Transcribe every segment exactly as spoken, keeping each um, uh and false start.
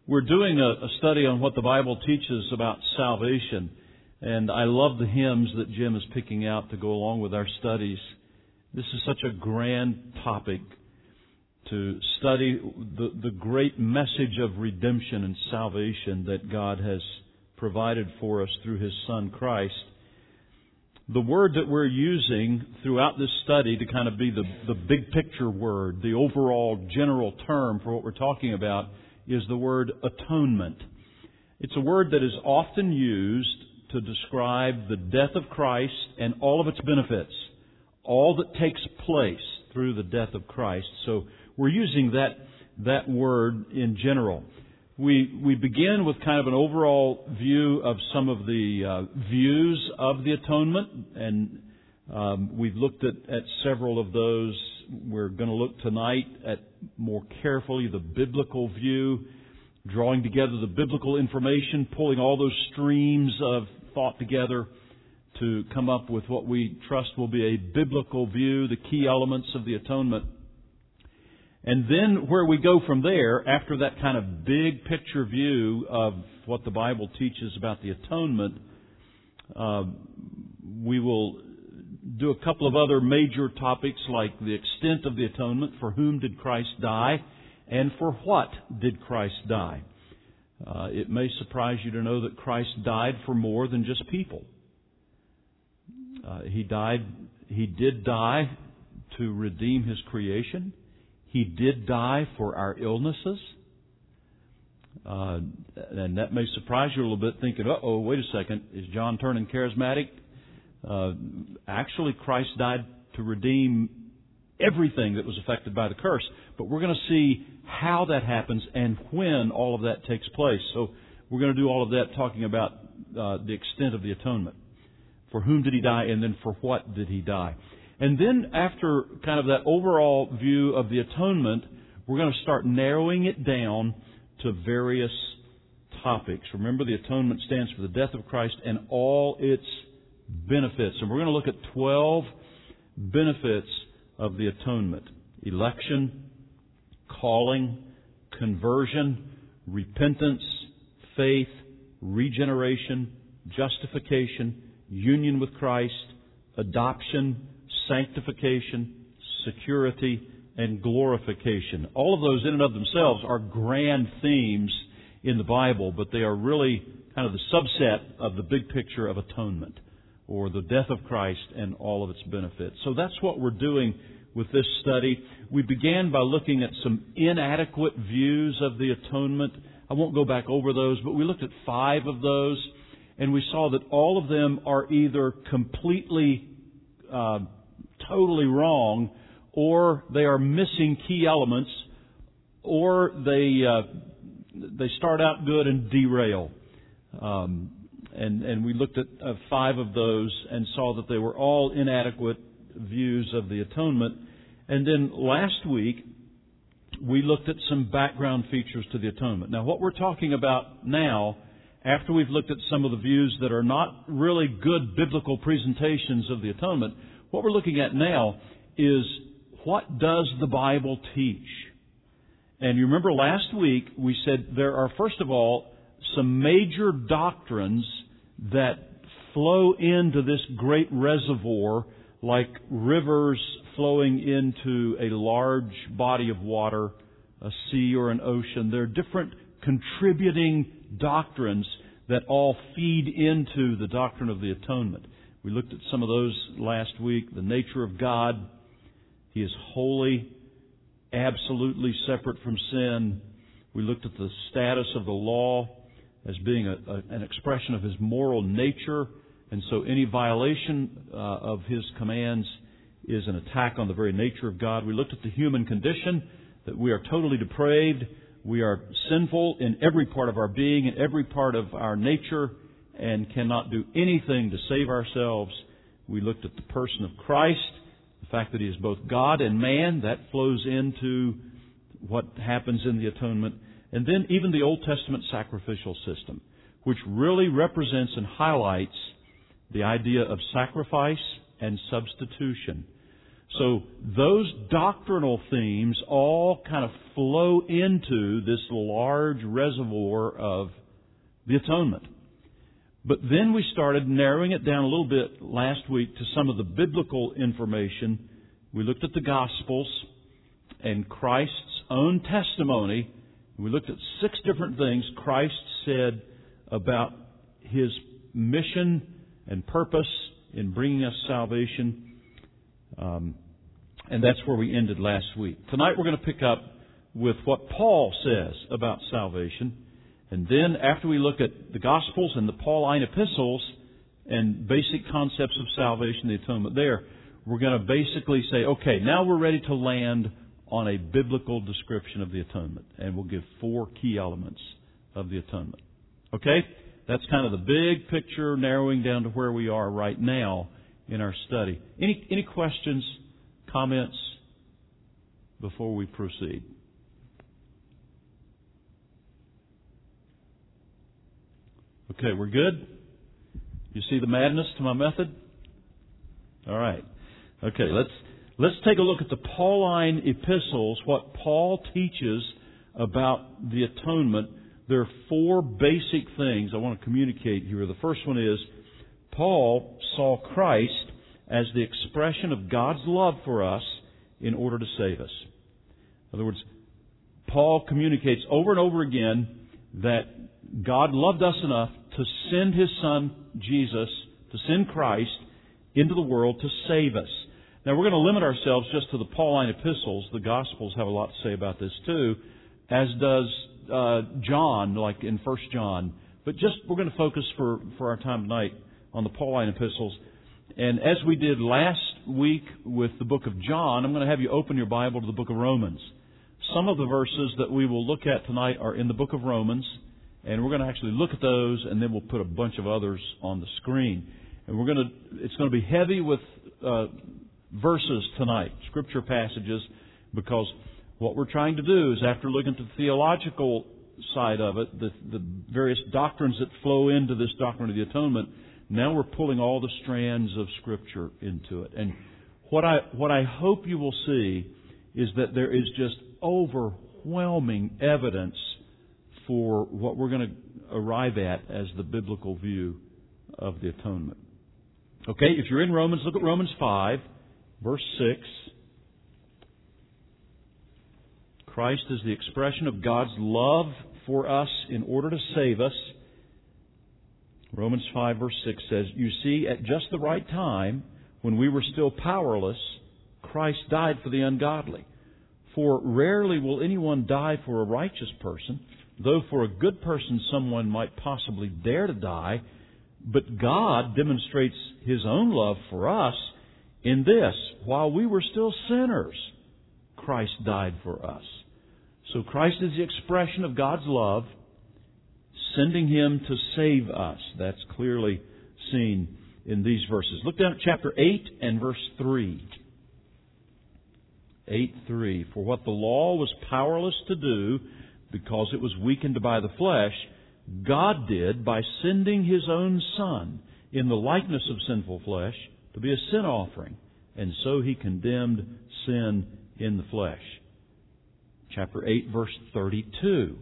We're doing a, a study on what the Bible teaches about salvation, and I love the hymns that Jim is picking out to go along with our studies. This is such a grand topic to study the, the great message of redemption and salvation that God has provided for us through His Son Christ. The word that we're using throughout this study to kind of be the, the big picture word, the overall general term for what we're talking about, is the word atonement. It's a word that is often used to describe the death of Christ and all of its benefits, all that takes place through the death of Christ. So we're using that that word in general. We we begin with kind of an overall view of some of the uh, views of the atonement, and um, we've looked at, at several of those. We're going to look tonight at more carefully the biblical view, drawing together the biblical information, pulling all those streams of thought together to come up with what we trust will be a biblical view, the key elements of the atonement. And then where we go from there, after that kind of big picture view of what the Bible teaches about the atonement, uh, we will do a couple of other major topics like the extent of the atonement, for whom did Christ die, and for what did Christ die. Uh, it may surprise you to know that Christ died for more than just people. Uh, he died, He did die to redeem His creation. He did die for our illnesses. Uh, and that may surprise you a little bit, thinking, uh-oh, wait a second, is John turning charismatic? Uh, actually, Christ died to redeem everything that was affected by the curse. But we're going to see how that happens and when all of that takes place. So we're going to do all of that talking about uh, the extent of the atonement. For whom did He die, and then for what did He die? And then after kind of that overall view of the atonement, we're going to start narrowing it down to various topics. Remember, the atonement stands for the death of Christ and all its benefits. And we're going to look at twelve benefits of the atonement: election, calling, conversion, repentance, faith, regeneration, justification, union with Christ, adoption, sanctification, security, and glorification. All of those in and of themselves are grand themes in the Bible, but they are really kind of the subset of the big picture of atonement, or the death of Christ and all of its benefits. So that's what we're doing with this study. We began by looking at some inadequate views of the atonement. I won't go back over those, but we looked at five of those, and we saw that all of them are either completely uh, totally wrong, or they are missing key elements, or they uh, they start out good and derail. Um, and and we looked at uh, five of those and saw that they were all inadequate views of the atonement. And then last week we looked at some background features to the atonement. Now, what we're talking about now, after we've looked at some of the views that are not really good biblical presentations of the atonement, what we're looking at now is, what does the Bible teach? And you remember last week we said there are, first of all, some major doctrines that flow into this great reservoir like rivers flowing into a large body of water, a sea or an ocean. There are different contributing doctrines that all feed into the doctrine of the atonement. We looked at some of those last week. The nature of God. He is holy, absolutely separate from sin. We looked at the status of the law as being a, a, an expression of His moral nature. And so any violation uh, of His commands is an attack on the very nature of God. We looked at the human condition, that we are totally depraved. We are sinful in every part of our being, in every part of our nature, and cannot do anything to save ourselves. We looked at the person of Christ, the fact that He is both God and man. That flows into what happens in the atonement. And then even the Old Testament sacrificial system, which really represents and highlights the idea of sacrifice and substitution. So those doctrinal themes all kind of flow into this large reservoir of the atonement. But then we started narrowing it down a little bit last week to some of the biblical information. We looked at the Gospels and Christ's own testimony. We looked at six different things Christ said about His mission and purpose in bringing us salvation. Um, and that's where we ended last week. Tonight we're going to pick up with what Paul says about salvation. And then after we look at the Gospels and the Pauline epistles and basic concepts of salvation, the atonement there, we're going to basically say, okay, now we're ready to land on a biblical description of the atonement. And we'll give four key elements of the atonement. Okay? That's kind of the big picture, narrowing down to where we are right now in our study. Any, any questions, comments before we proceed? Okay, we're good? You see the madness to my method? All right. Okay, let's let's take a look at the Pauline epistles, what Paul teaches about the atonement. There are four basic things I want to communicate here. The first one is Paul saw Christ as the expression of God's love for us in order to save us. In other words, Paul communicates over and over again that God loved us enough to send His Son, Jesus, to send Christ into the world to save us. Now, we're going to limit ourselves just to the Pauline epistles. The Gospels have a lot to say about this too, as does uh, John, like in First John. But just, we're going to focus for, for our time tonight on the Pauline epistles. And as we did last week with the book of John, I'm going to have you open your Bible to the book of Romans. Some of the verses that we will look at tonight are in the book of Romans. And we're going to actually look at those, and then we'll put a bunch of others on the screen. And we're going to, it's going to be heavy with uh, verses tonight, scripture passages, because what we're trying to do is, after looking at the theological side of it, the, the various doctrines that flow into this doctrine of the atonement, now we're pulling all the strands of Scripture into it. And what I what I hope you will see is that there is just overwhelming evidence for what we're going to arrive at as the biblical view of the atonement. Okay, if you're in Romans, look at Romans five, verse six. Christ is the expression of God's love for us in order to save us. Romans five, verse six says, "You see, at just the right time, when we were still powerless, Christ died for the ungodly. For rarely will anyone die for a righteous person, though for a good person someone might possibly dare to die. But God demonstrates His own love for us in this: while we were still sinners, Christ died for us." So Christ is the expression of God's love, sending Him to save us. That's clearly seen in these verses. Look down at chapter eight and verse three. eight three. "For what the law was powerless to do, because it was weakened by the flesh, God did by sending His own Son in the likeness of sinful flesh to be a sin offering. And so He condemned sin in the flesh." Chapter eight, verse thirty-two.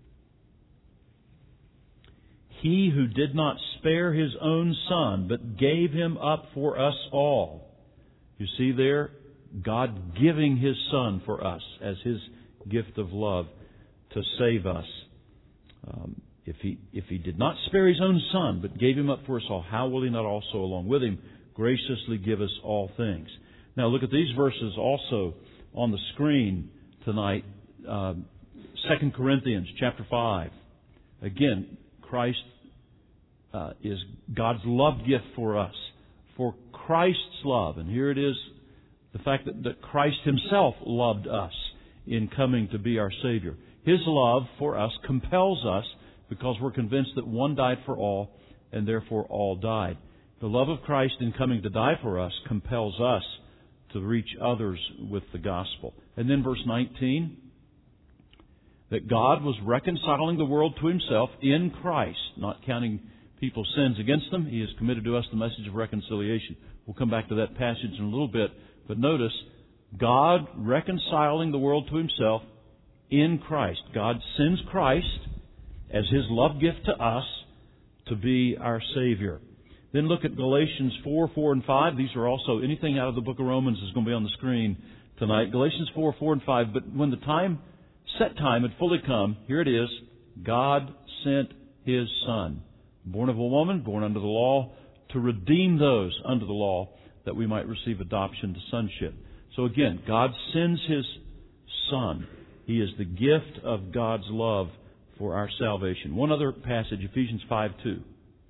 "He who did not spare His own Son, but gave Him up for us all." You see there, God giving His Son for us as His gift of love to save us. Um, if he if He did not spare His own Son, but gave Him up for us all, how will He not also, along with Him, graciously give us all things? Now look at these verses also on the screen tonight. Um, Second Corinthians chapter five. Again, Christ uh, is God's love gift for us. For Christ's love, and here it is, the fact that, that Christ Himself loved us in coming to be our Savior. His love for us compels us, because we're convinced that one died for all, and therefore all died. The love of Christ in coming to die for us compels us to reach others with the gospel. And then verse nineteen, that God was reconciling the world to Himself in Christ, not counting people's sins against them. He has committed to us the message of reconciliation. We'll come back to that passage in a little bit. But notice, God reconciling the world to Himself in Christ. God sends Christ as His love gift to us to be our Savior. Then look at Galatians four, four, and five. These are also, anything out of the book of Romans is going to be on the screen tonight. Galatians four, four, and five. But when the time, set time had fully come, here it is, God sent His Son, born of a woman, born under the law, to redeem those under the law, that we might receive adoption to sonship. So again, God sends His Son. He is the gift of God's love for our salvation. One other passage, Ephesians five, two.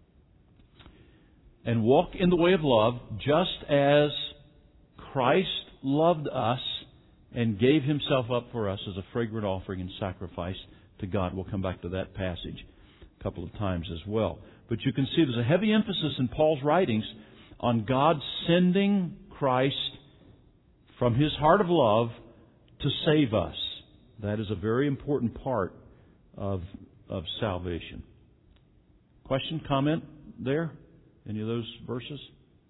And walk in the way of love, just as Christ loved us and gave Himself up for us as a fragrant offering and sacrifice to God. We'll come back to that passage a couple of times as well. But you can see there's a heavy emphasis in Paul's writings on God sending Christ from His heart of love to save us. That is a very important part of, of salvation. Question, comment there? Any of those verses?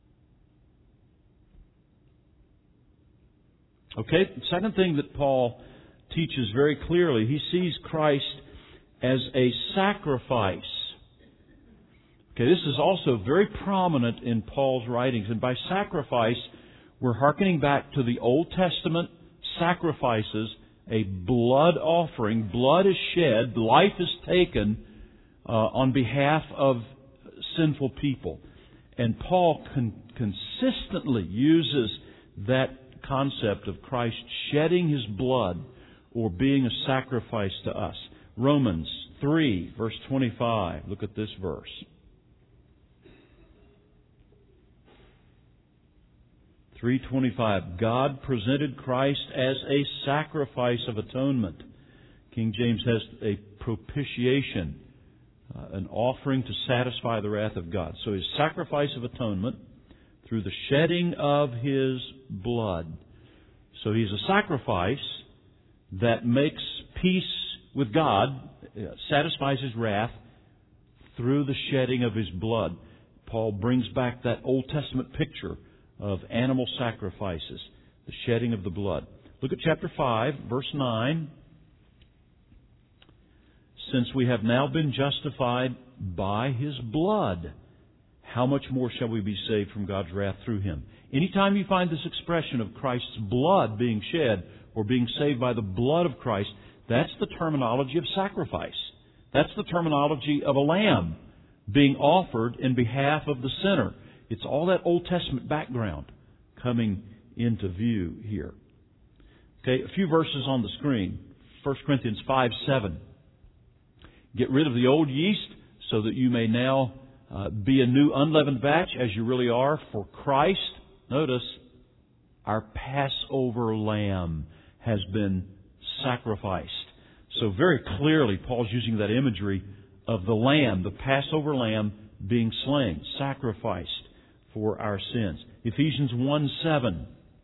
Okay, the second thing that Paul teaches very clearly, he sees Christ as a sacrifice. Okay, this is also very prominent in Paul's writings. And by sacrifice, we're hearkening back to the Old Testament sacrifices, a blood offering. Blood is shed, life is taken uh, on behalf of sinful people. And Paul con- consistently uses that concept of Christ shedding His blood or being a sacrifice to us. Romans three, verse twenty-five. Look at this verse. three twenty-five. God presented Christ as a sacrifice of atonement. King James has a propitiation, uh, an offering to satisfy the wrath of God. So His sacrifice of atonement through the shedding of His blood. So He's a sacrifice that makes peace with God, uh, satisfies His wrath through the shedding of His blood. Paul brings back that Old Testament picture of animal sacrifices, the shedding of the blood. Look at chapter five, verse nine. Since we have now been justified by His blood, how much more shall we be saved from God's wrath through Him? Anytime you find this expression of Christ's blood being shed or being saved by the blood of Christ, that's the terminology of sacrifice. That's the terminology of a lamb being offered in behalf of the sinner. It's all that Old Testament background coming into view here. Okay, a few verses on the screen. First Corinthians five, seven. Get rid of the old yeast so that you may now uh, be a new unleavened batch as you really are for Christ. Notice, our Passover lamb has been sacrificed. So very clearly, Paul's using that imagery of the lamb, the Passover lamb being slain, sacrificed for our sins. Ephesians one, seven.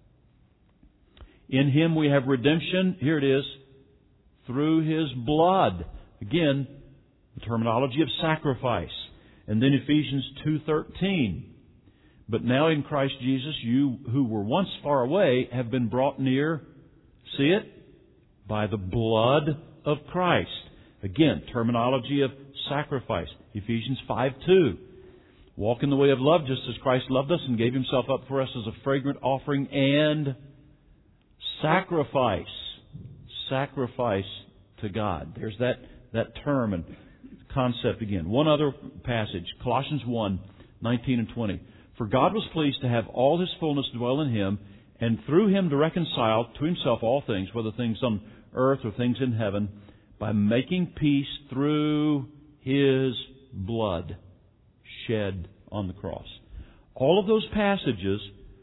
In Him we have redemption, here it is, through His blood. Again, the terminology of sacrifice. And then Ephesians two, thirteen. But now in Christ Jesus, you who were once far away have been brought near, see it? By the blood of Christ. Again, terminology of sacrifice. Ephesians five, two. Walk in the way of love just as Christ loved us and gave Himself up for us as a fragrant offering and sacrifice. Sacrifice to God. There's that, that term and concept again. One other passage, Colossians one, nineteen and twenty. For God was pleased to have all His fullness dwell in Him, and through Him to reconcile to Himself all things, whether things on earth or things in heaven, by making peace through His blood shed on the cross. All of those passages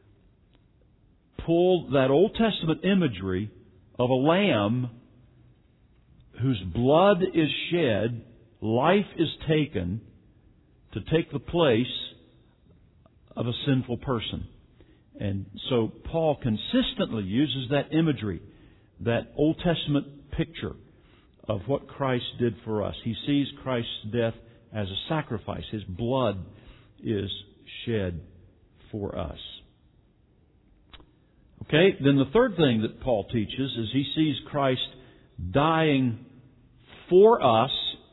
pull that Old Testament imagery of a lamb whose blood is shed, life is taken to take the place of a sinful person. And so Paul consistently uses that imagery, that Old Testament picture of what Christ did for us. He sees Christ's death as a sacrifice. His blood is shed for us. Okay, then the third thing that Paul teaches is he sees Christ dying for us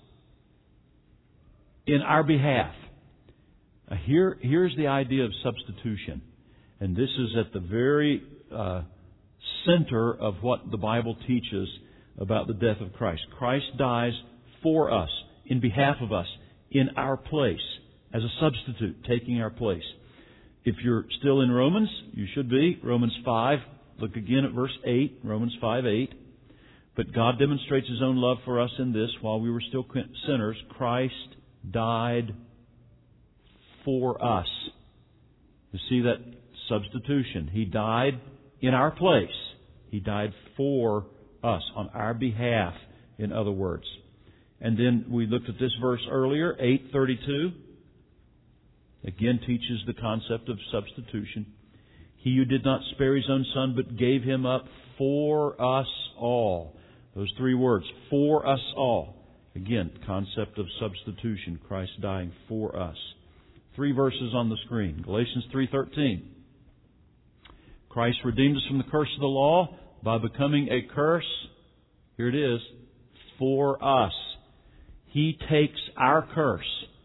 in our behalf. Uh, here, here's the idea of substitution. And this is at the very uh, center of what the Bible teaches about the death of Christ. Christ dies for us, in behalf of us, in our place, as a substitute, taking our place. If you're still in Romans, you should be. Romans five, look again at verse eight, Romans five eight. But God demonstrates His own love for us in this: while we were still sinners, Christ died for us. You see that substitution. He died in our place. He died for us, on our behalf, in other words. And then we looked at this verse earlier, eight thirty-two. Again teaches the concept of substitution. He who did not spare His own Son, but gave Him up for us all. Those three words, for us all. Again, concept of substitution, Christ dying for us. Three verses on the screen. Galatians three thirteen. Christ redeemed us from the curse of the law by becoming a curse, here it is, for us. He takes our curse.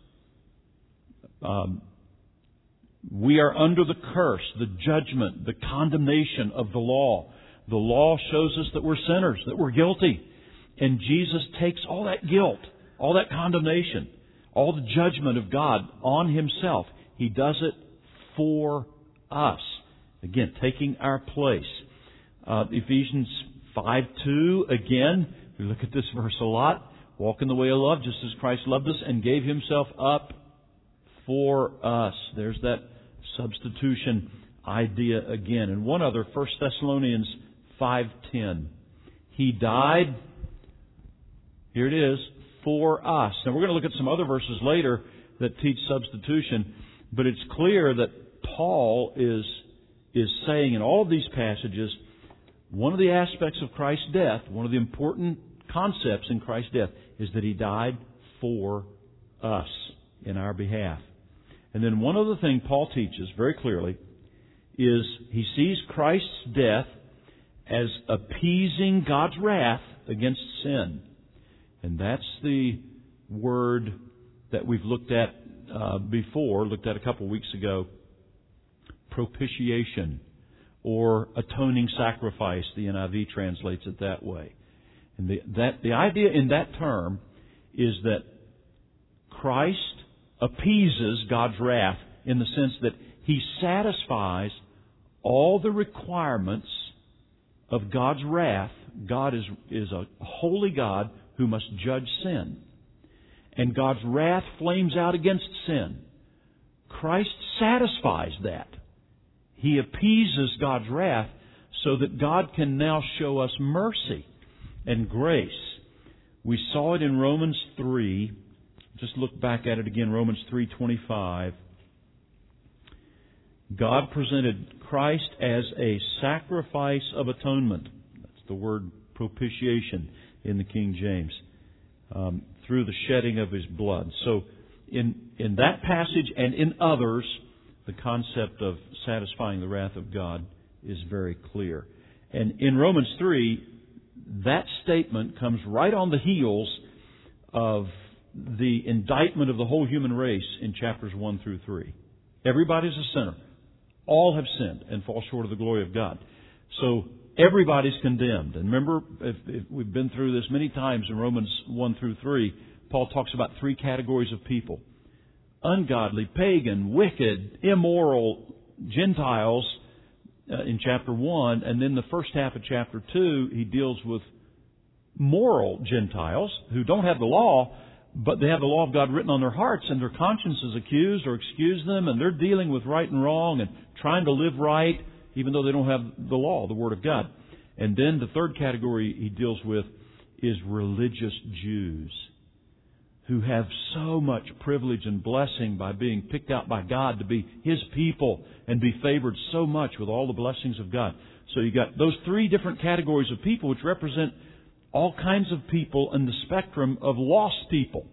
Um, we are under the curse, the judgment, the condemnation of the law. The law shows us that we're sinners, that we're guilty. And Jesus takes all that guilt, all that condemnation, all the judgment of God on Himself. He does it for us. Again, taking our place. Uh, Ephesians five two, again, we look at this verse a lot. Walk in the way of love, just as Christ loved us and gave Himself up for us. There's that substitution idea again. And one other, First Thessalonians five ten. He died, here it is, for us. Now we're going to look at some other verses later that teach substitution, but it's clear that Paul is, is saying in all of these passages, one of the aspects of Christ's death, one of the important concepts in Christ's death, is that He died for us in our behalf. And then one other thing Paul teaches very clearly is he sees Christ's death as appeasing God's wrath against sin. And that's the word that we've looked at uh, before, looked at a couple of weeks ago, propitiation, or atoning sacrifice. The N I V translates it that way. And the, that, the idea in that term is that Christ appeases God's wrath in the sense that He satisfies all the requirements of God's wrath. God is, is a holy God who must judge sin. And God's wrath flames out against sin. Christ satisfies that. He appeases God's wrath so that God can now show us mercy and grace. We saw it in Romans three. Just look back at it again, Romans three twenty-five. God presented Christ as a sacrifice of atonement. That's the word propitiation in the King James. Um, through the shedding of His blood. So in, in that passage and in others, the concept of satisfying the wrath of God is very clear. And in Romans three, that statement comes right on the heels of the indictment of the whole human race in chapters one through three. Everybody's a sinner. All have sinned and fall short of the glory of God. So everybody's condemned. And remember, if, if we've been through this many times in Romans one through three, Paul talks about three categories of people. Ungodly, pagan, wicked, immoral, Gentiles uh, in chapter one. And then the first half of chapter two, he deals with moral Gentiles who don't have the law, but they have the law of God written on their hearts, and their consciences accused or excuse them, and they're dealing with right and wrong and trying to live right, even though they don't have the law, the Word of God. And then the third category he deals with is religious Jews who have so much privilege and blessing by being picked out by God to be His people and be favored so much with all the blessings of God. So you got those three different categories of people which represent all kinds of people in the spectrum of lost people.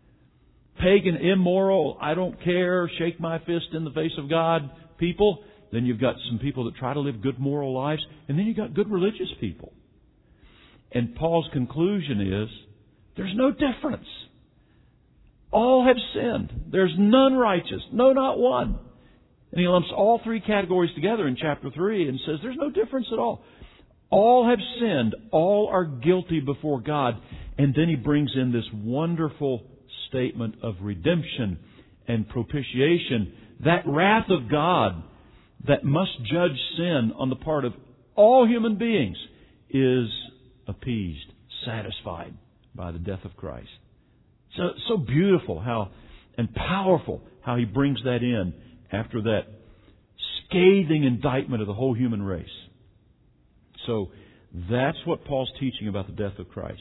Pagan, immoral, I don't care, shake my fist in the face of God people. Then you've got some people that try to live good moral lives. And then you've got good religious people. And Paul's conclusion is, there's no difference. All have sinned. There's none righteous. No, not one. And he lumps all three categories together in chapter three and says there's no difference at all. All have sinned. All are guilty before God. And then he brings in this wonderful statement of redemption and propitiation. That wrath of God that must judge sin on the part of all human beings is appeased, satisfied by the death of Christ. So, so beautiful how and powerful how he brings that in after that scathing indictment of the whole human race. So that's what Paul's teaching about the death of Christ.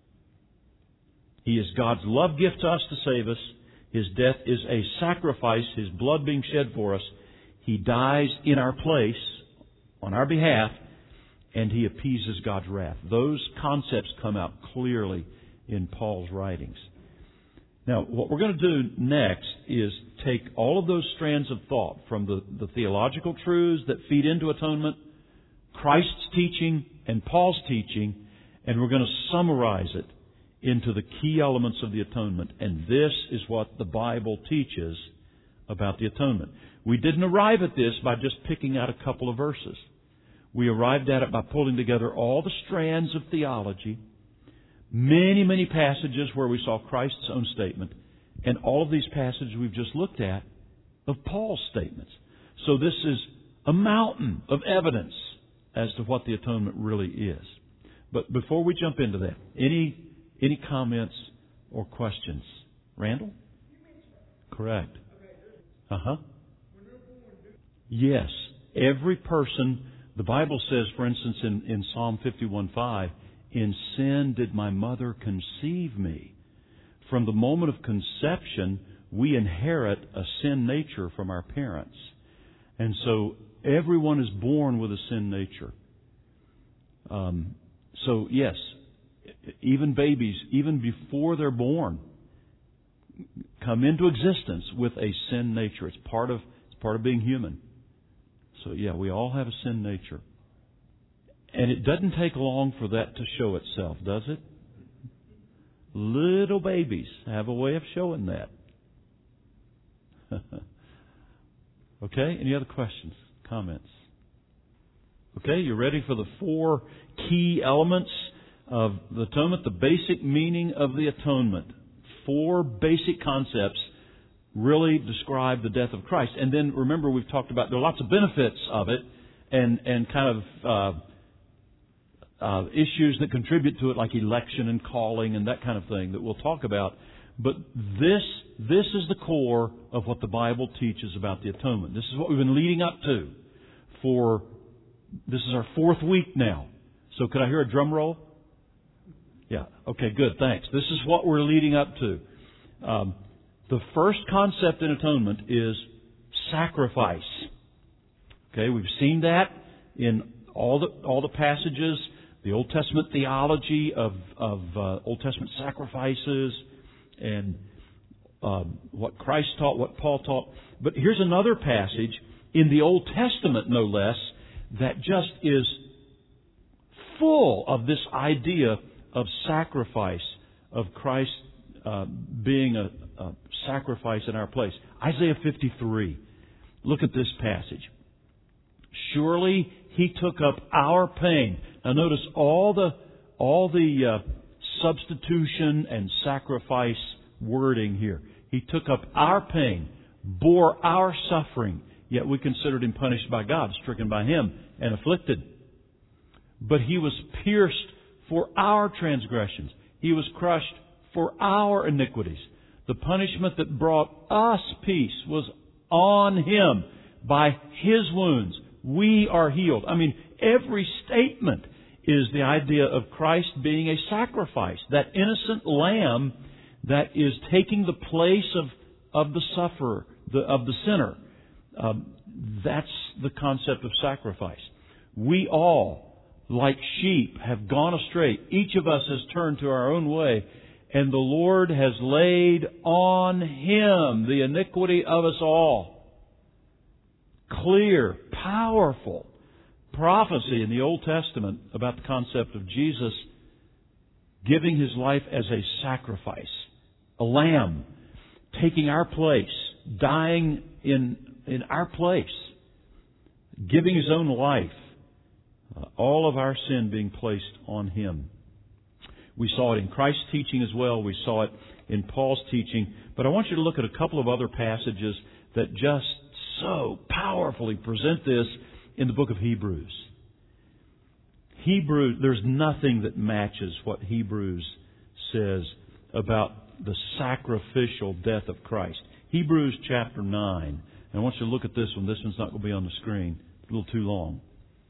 He is God's love gift to us to save us. His death is a sacrifice, His blood being shed for us. He dies in our place, on our behalf, and He appeases God's wrath. Those concepts come out clearly in Paul's writings. Now, what we're going to do next is take all of those strands of thought from the, the theological truths that feed into atonement, Christ's teaching, and Paul's teaching, and we're going to summarize it into the key elements of the atonement. And this is what the Bible teaches about the atonement. We didn't arrive at this by just picking out a couple of verses. We arrived at it by pulling together all the strands of theology, many, many passages where we saw Christ's own statement, and all of these passages we've just looked at of Paul's statements. So this is a mountain of evidence as to what the atonement really is. But before we jump into that, any any comments or questions? Randall? Correct. Uh-huh. Yes. Every person, the Bible says, for instance, in, in Psalm fifty-one five, in sin did my mother conceive me. From the moment of conception, we inherit a sin nature from our parents. And so everyone is born with a sin nature. Um, so yes, even babies, even before they're born, come into existence with a sin nature. It's part of it's part of being human. So yeah, we all have a sin nature. And it doesn't take long for that to show itself, does it? Little babies have a way of showing that. Okay, any other questions, comments? Okay, you ready for the four key elements of the atonement, the basic meaning of the atonement? Four basic concepts really describe the death of Christ. And then remember, we've talked about there are lots of benefits of it and, and kind of uh, uh, issues that contribute to it, like election and calling and that kind of thing that we'll talk about. But this this is the core of what the Bible teaches about the atonement. This is what we've been leading up to for, this is our fourth week now. So could I hear a drum roll? Yeah. Okay, good. Thanks. This is what we're leading up to. Um, the first concept in atonement is sacrifice. Okay, we've seen that in all the all the passages, the Old Testament theology of of uh, Old Testament sacrifices, and um, what Christ taught, what Paul taught. But here's another passage in the Old Testament, no less, that just is full of this idea of sacrifice, of Christ uh, being a, a sacrifice in our place. Isaiah fifty-three. Look at this passage. Surely He took up our pain. Now notice all the all the uh, substitution and sacrifice wording here. He took up our pain, bore our suffering, yet we considered Him punished by God, stricken by Him, and afflicted. But He was pierced for our transgressions. He was crushed for our iniquities. The punishment that brought us peace was on Him. By His wounds, we are healed. I mean, every statement is the idea of Christ being a sacrifice, that innocent lamb that is taking the place of, of the sufferer, the, of the sinner. Um, that's the concept of sacrifice. We all, like sheep, have gone astray. Each of us has turned to our own way, and the Lord has laid on Him the iniquity of us all. clear, powerful prophecy in the Old Testament about the concept of Jesus giving His life as a sacrifice, a lamb, taking our place, dying in, in our place, giving His own life, uh, all of our sin being placed on Him. We saw it in Christ's teaching as well. We saw it in Paul's teaching. But I want you to look at a couple of other passages that just so powerfully present this in the book of Hebrews. Hebrews, there's nothing that matches what Hebrews says about the sacrificial death of Christ. Hebrews chapter nine. And I want you to look at this one. This one's not going to be on the screen. It's a little too long.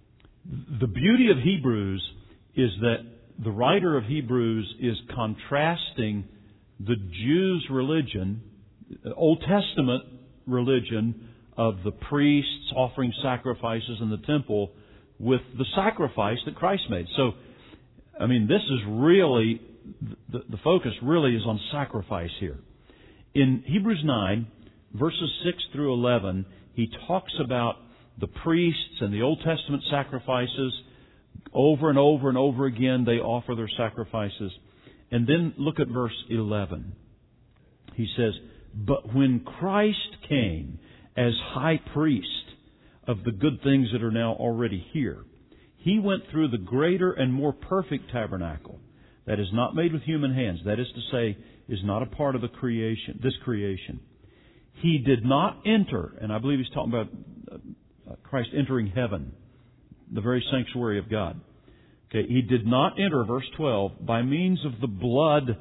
The beauty of Hebrews is that the writer of Hebrews is contrasting the Jews' religion, Old Testament religion of the priests offering sacrifices in the temple, with the sacrifice that Christ made. So, I mean, this is really, the, the focus really is on sacrifice here. In Hebrews nine, verses six through eleven, he talks about the priests and the Old Testament sacrifices. Over and over and over again, they offer their sacrifices. And then look at verse eleven. He says, "But when Christ came as high priest of the good things that are now already here, He went through the greater and more perfect tabernacle that is not made with human hands." That is to say, is not a part of the creation, this creation. He did not enter, and I believe he's talking about Christ entering heaven, the very sanctuary of God. Okay, He did not enter, verse twelve, by means of the blood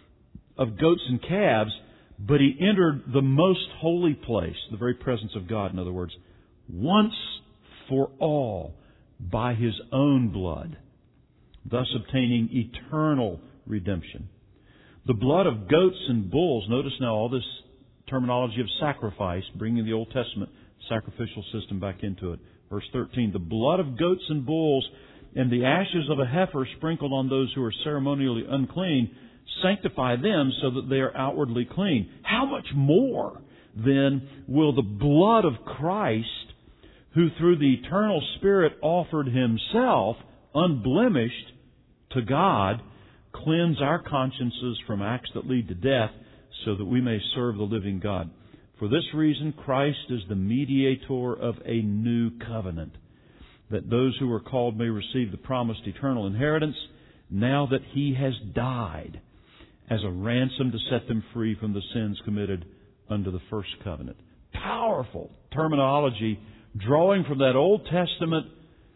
of goats and calves, but He entered the most holy place, the very presence of God, in other words, once for all by His own blood, thus obtaining eternal redemption. The blood of goats and bulls, notice now all this terminology of sacrifice, bringing the Old Testament sacrificial system back into it. Verse thirteen, the blood of goats and bulls and the ashes of a heifer sprinkled on those who are ceremonially unclean sanctify them so that they are outwardly clean. How much more then will the blood of Christ, who through the eternal Spirit offered Himself unblemished to God, cleanse our consciences from acts that lead to death, so that we may serve the living God. For this reason, Christ is the mediator of a new covenant, that those who are called may receive the promised eternal inheritance, now that He has died as a ransom to set them free from the sins committed under the first covenant. Powerful terminology, drawing from that Old Testament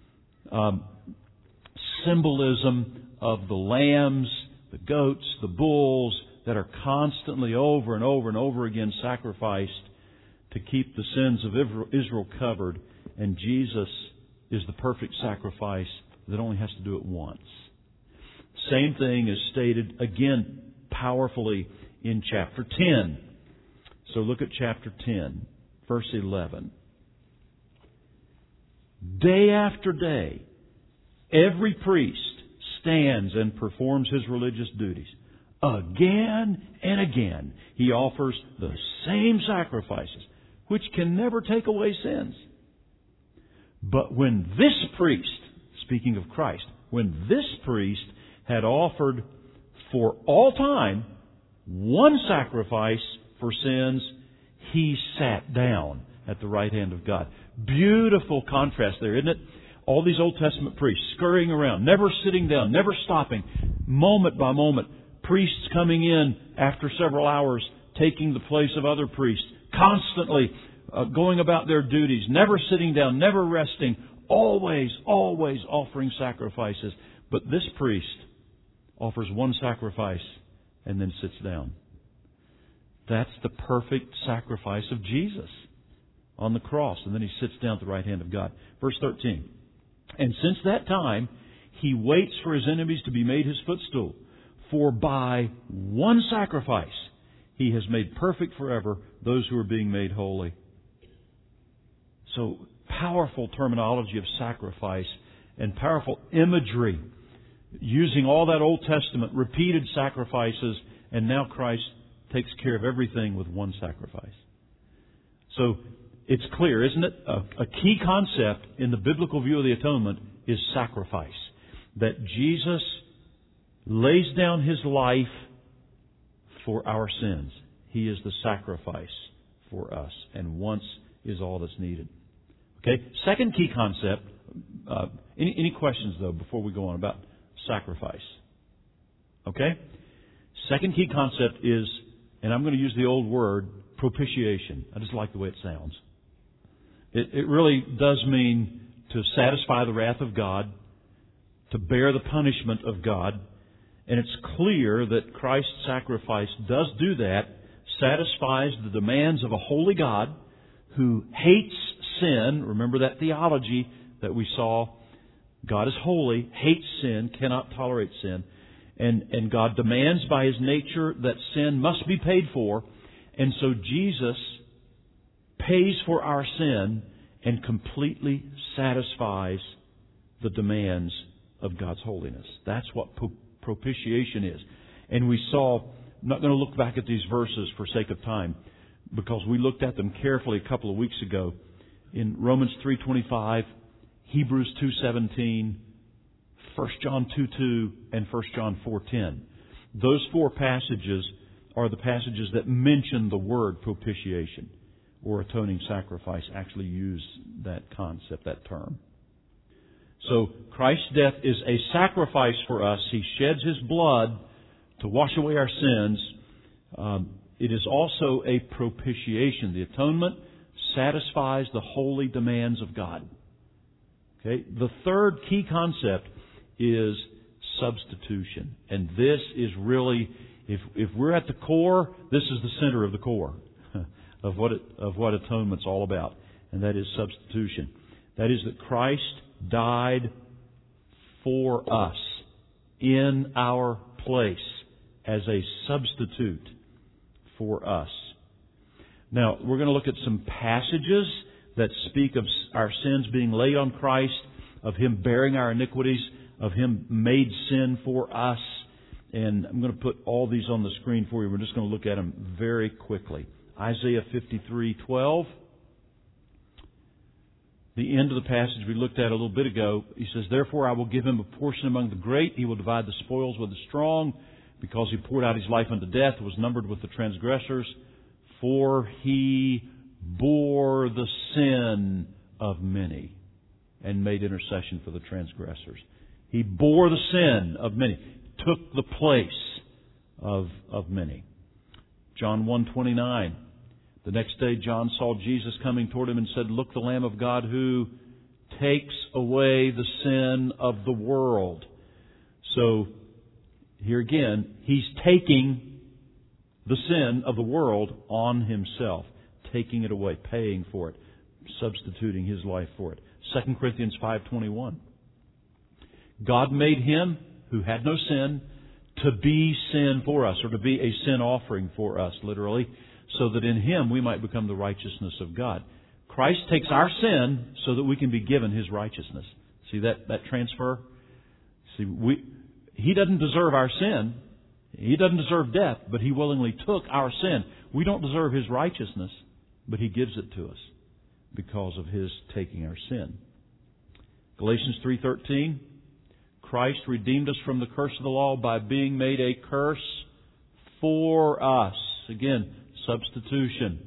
um, symbolism of the lambs, the goats, the bulls, that are constantly over and over and over again sacrificed to keep the sins of Israel covered. And Jesus is the perfect sacrifice that only has to do it once. Same thing is stated again powerfully in chapter ten. So look at chapter ten, verse eleven. Day after day, every priest stands and performs his religious duties. Again and again, he offers the same sacrifices, which can never take away sins. But when this priest, speaking of Christ, when this priest had offered for all time one sacrifice for sins, He sat down at the right hand of God. Beautiful contrast there, isn't it? All these Old Testament priests scurrying around, never sitting down, never stopping, moment by moment. Priests coming in after several hours, taking the place of other priests, constantly uh, going about their duties, never sitting down, never resting, always, always offering sacrifices. But this priest offers one sacrifice and then sits down. That's the perfect sacrifice of Jesus on the cross. And then He sits down at the right hand of God. Verse thirteen. And since that time, He waits for His enemies to be made His footstool. For by one sacrifice, He has made perfect forever those who are being made holy. So, powerful terminology of sacrifice and powerful imagery, using all that Old Testament, repeated sacrifices, and now Christ takes care of everything with one sacrifice. So, it's clear, isn't it? A, a key concept in the biblical view of the atonement is sacrifice. That Jesus lays down His life for our sins. He is the sacrifice for us. And once is all that's needed. Okay? Second key concept. Uh, any, any questions, though, before we go on about sacrifice? Okay? Second key concept is, and I'm going to use the old word, propitiation. I just like the way it sounds. It, it really does mean to satisfy the wrath of God, to bear the punishment of God. And it's clear that Christ's sacrifice does do that, satisfies the demands of a holy God who hates sin. Remember that theology that we saw. God is holy, hates sin, cannot tolerate sin. And, and God demands by His nature that sin must be paid for. And so Jesus pays for our sin and completely satisfies the demands of God's holiness. That's what propitiation is. And we saw, I'm not going to look back at these verses for sake of time, because we looked at them carefully a couple of weeks ago in Romans three twenty-five, Hebrews two seventeen, First John two two, and First John four ten. Those four passages are the passages that mention the word propitiation, or atoning sacrifice. Actually use that concept, that term. So Christ's death is a sacrifice for us. He sheds His blood to wash away our sins. Um, it is also a propitiation. The atonement satisfies the holy demands of God. Okay. The third key concept is substitution. And this is really, if if we're at the core, this is the center of the core of what it, of what atonement's all about. And that is substitution. That is that Christ died for us in our place as a substitute for us. Now, we're going to look at some passages that speak of our sins being laid on Christ, of Him bearing our iniquities, of Him made sin for us. And I'm going to put all these on the screen for you. We're just going to look at them very quickly. Isaiah fifty-three twelve. The end of the passage we looked at a little bit ago. He says, "Therefore I will give him a portion among the great. He will divide the spoils with the strong, because he poured out his life unto death, was numbered with the transgressors. For he bore the sin of many and made intercession for the transgressors." He bore the sin of many, took the place of, of many. John one twenty-nine. The next day John saw Jesus coming toward him and said, "Look, the Lamb of God who takes away the sin of the world." So, here again, He's taking the sin of the world on Himself, taking it away, paying for it, substituting His life for it. Second Corinthians five twenty-one. God made Him who had no sin to be sin for us, or to be a sin offering for us, literally, so that in Him we might become the righteousness of God. Christ takes our sin so that we can be given His righteousness. See that, that transfer? See, we, He doesn't deserve our sin. He doesn't deserve death, but He willingly took our sin. We don't deserve His righteousness, but He gives it to us because of His taking our sin. Galatians three thirteen. Christ redeemed us from the curse of the law by being made a curse for us. Again, substitution.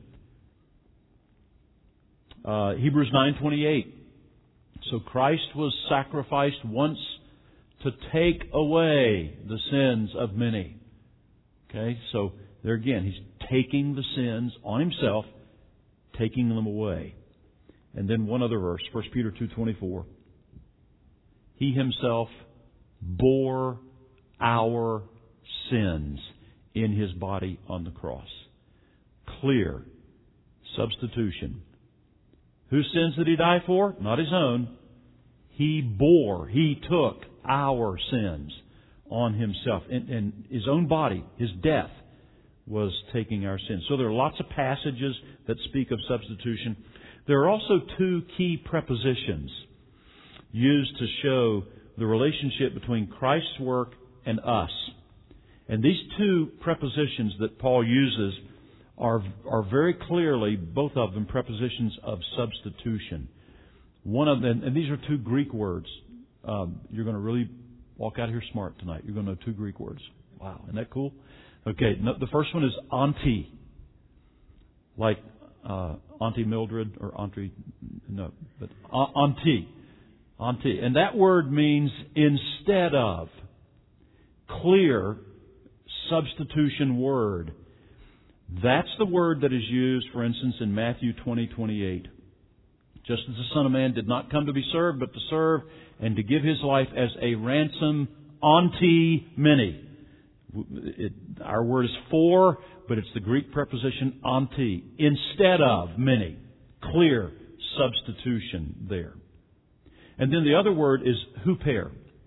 Uh, Hebrews nine twenty-eight. So Christ was sacrificed once to take away the sins of many. Okay, so there again, He's taking the sins on Himself, taking them away. And then one other verse, First Peter two twenty-four. He Himself bore our sins in His body on the cross. Clear substitution. Whose sins did He die for? Not His own. He bore, He took our sins on Himself. In, in His own body, His death was taking our sins. So there are lots of passages that speak of substitution. There are also two key prepositions used to show the relationship between Christ's work and us. And these two prepositions that Paul uses are are very clearly, both of them, prepositions of substitution. One of them, and these are two Greek words. Um, you're going to really walk out of here smart tonight. You're going to know two Greek words. Wow, isn't that cool? Okay, no, the first one is auntie, like uh, Auntie Mildred or Auntie, no, but auntie, auntie, and that word means instead of. Clear substitution word. That's the word that is used, for instance, in Matthew twenty twenty-eight. Just as the Son of Man did not come to be served, but to serve and to give His life as a ransom unto many. It, our word is for, but it's the Greek preposition unto. Instead of many. Clear substitution there. And then the other word is huper.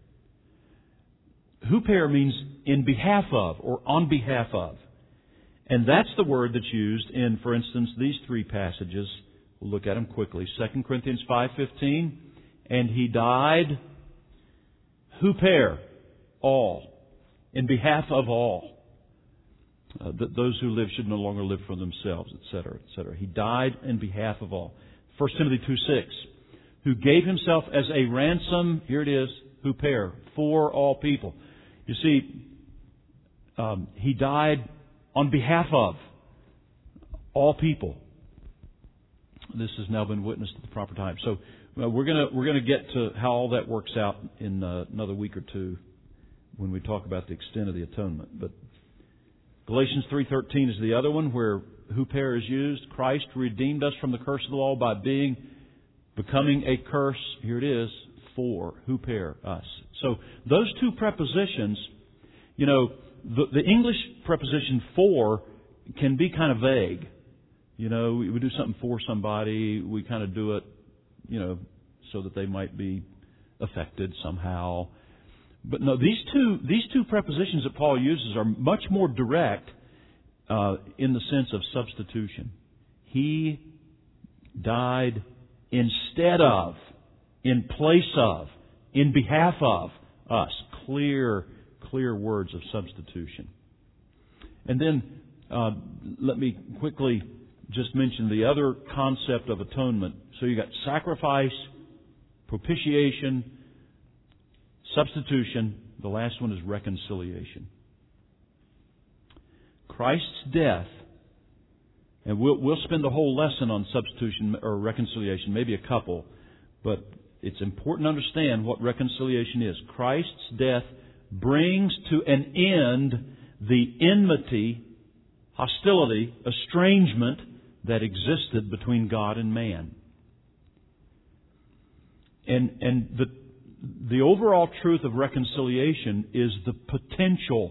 Huper means in behalf of or on behalf of. And that's the word that's used in, for instance, these three passages. We'll look at them quickly. Second Corinthians five fifteen, and He died, huper, all, in behalf of all. Uh, that those who live should no longer live for themselves, et cetera, et cetera. He died in behalf of all. First Timothy two six, who gave Himself as a ransom, here it is, huper, for all people. You see, um, He died on behalf of all people. This has now been witnessed at the proper time. So uh, we're going to we're going to get to how all that works out in uh, another week or two when we talk about the extent of the atonement. But Galatians three thirteen is the other one where huper is used. Christ redeemed us from the curse of the law by being becoming a curse. Here it is. For, huper, us. So those two prepositions, you know, the, the English preposition for can be kind of vague. You know, we, we do something for somebody, we kind of do it, you know, so that they might be affected somehow. But no, these two these two prepositions that Paul uses are much more direct uh, in the sense of substitution. He died instead of, in place of, in behalf of us. Clear, clear words of substitution. And then uh, let me quickly just mention the other concept of atonement. So you got sacrifice, propitiation, substitution. The last one is reconciliation. Christ's death, and we'll, we'll spend the whole lesson on substitution or reconciliation, maybe a couple, but it's important to understand what reconciliation is. Christ's death brings to an end the enmity, hostility, estrangement that existed between God and man. And, and the, the overall truth of reconciliation is the potential.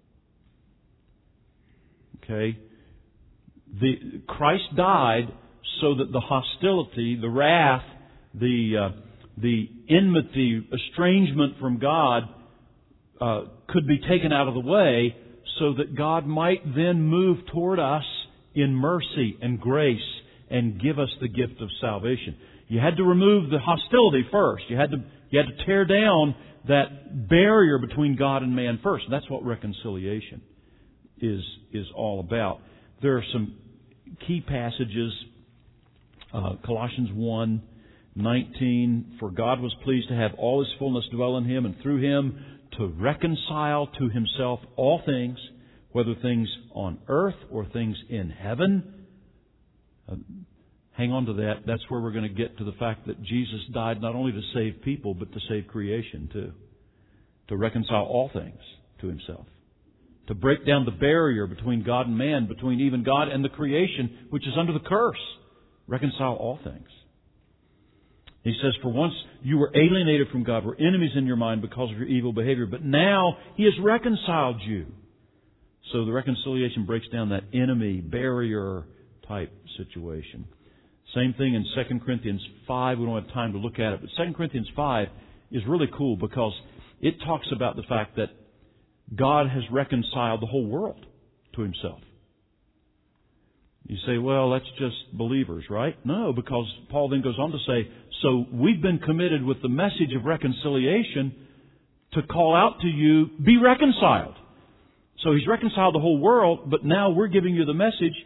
Okay? The, Christ died so that the hostility, the wrath, the... Uh, the enmity, estrangement from God uh, could be taken out of the way so that God might then move toward us in mercy and grace and give us the gift of salvation. You had to remove the hostility first. You had to you had to tear down that barrier between God and man first. And that's what reconciliation is is all about. There are some key passages. Uh, Colossians one nineteen, for God was pleased to have all His fullness dwell in Him, and through Him to reconcile to Himself all things, whether things on earth or things in heaven. Uh, hang on to that. That's where we're going to get to the fact that Jesus died not only to save people, but to save creation too. To reconcile all things to Himself. To break down the barrier between God and man, between even God and the creation, which is under the curse. Reconcile all things. He says, for once you were alienated from God, were enemies in your mind because of your evil behavior, but now He has reconciled you. So the reconciliation breaks down that enemy, barrier type situation. Same thing in Second Corinthians five. We don't have time to look at it, but Second Corinthians five is really cool because it talks about the fact that God has reconciled the whole world to Himself. You say, well, that's just believers, right? No, because Paul then goes on to say, so we've been committed with the message of reconciliation to call out to you, be reconciled. So He's reconciled the whole world, but now we're giving you the message,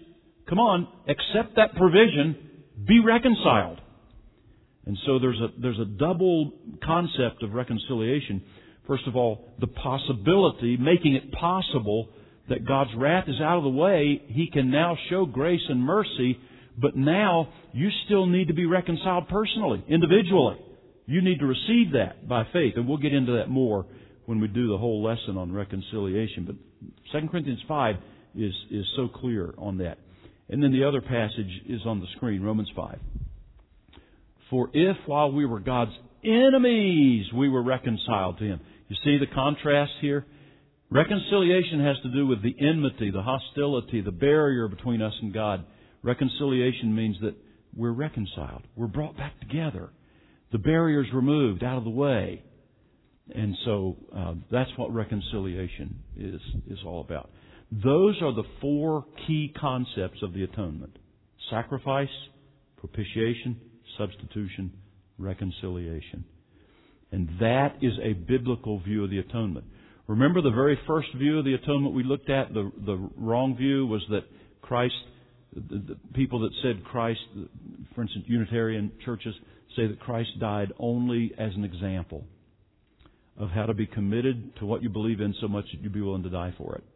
come on, accept that provision, be reconciled. And so there's a, there's a double concept of reconciliation. First of all, the possibility, making it possible that God's wrath is out of the way. He can now show grace and mercy, but now you still need to be reconciled personally, individually. You need to receive that by faith. And we'll get into that more when we do the whole lesson on reconciliation. But Second Corinthians five is, is so clear on that. And then the other passage is on the screen, Romans five. For if while we were God's enemies, we were reconciled to Him. You see the contrast here? Reconciliation has to do with the enmity, the hostility, the barrier between us and God. Reconciliation means that we're reconciled. We're brought back together. The barrier's removed, out of the way. And so uh, that's what reconciliation is, is all about. Those are the four key concepts of the atonement. Sacrifice, propitiation, substitution, reconciliation. And that is a biblical view of the atonement. Remember the very first view of the atonement we looked at? The, the wrong view was that Christ, the, the people that said Christ, for instance, Unitarian churches say that Christ died only as an example of how to be committed to what you believe in so much that you'd be willing to die for it.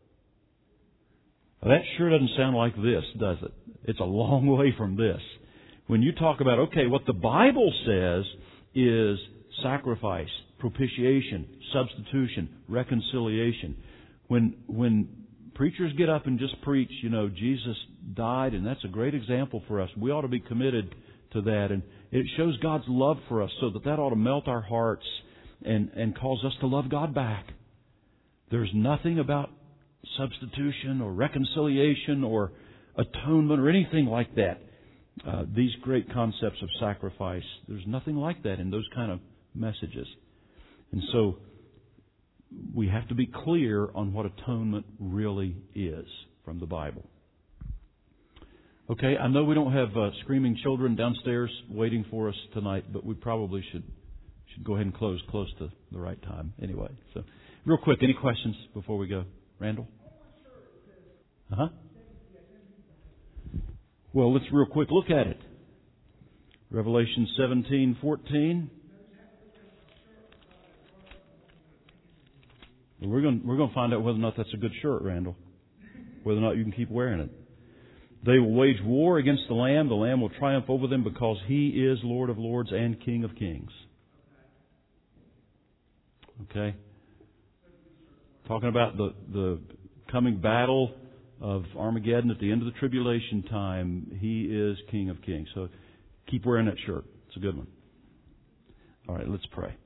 Now, that sure doesn't sound like this, does it? It's a long way from this. When you talk about, okay, what the Bible says is sacrifice, propitiation, substitution, reconciliation. When when preachers get up and just preach, you know, Jesus died, and that's a great example for us. We ought to be committed to that, and it shows God's love for us, so that that ought to melt our hearts and, and cause us to love God back. There's nothing about substitution or reconciliation or atonement or anything like that. Uh, these great concepts of sacrifice, there's nothing like that in those kind of messages. And so we have to be clear on what atonement really is from the Bible. Okay, I know we don't have uh, screaming children downstairs waiting for us tonight, but we probably should should go ahead and close close to the right time anyway. So, real quick, any questions before we go? Randall? Uh-huh. Well, let's real quick look at it. Revelation seventeen fourteen. We're going we're going to find out whether or not that's a good shirt, Randall. Whether or not you can keep wearing it. They will wage war against the Lamb. The Lamb will triumph over them because He is Lord of lords and King of kings. Okay? Talking about the, the coming battle of Armageddon at the end of the tribulation time. He is King of kings. So keep wearing that shirt. It's a good one. All right, let's pray.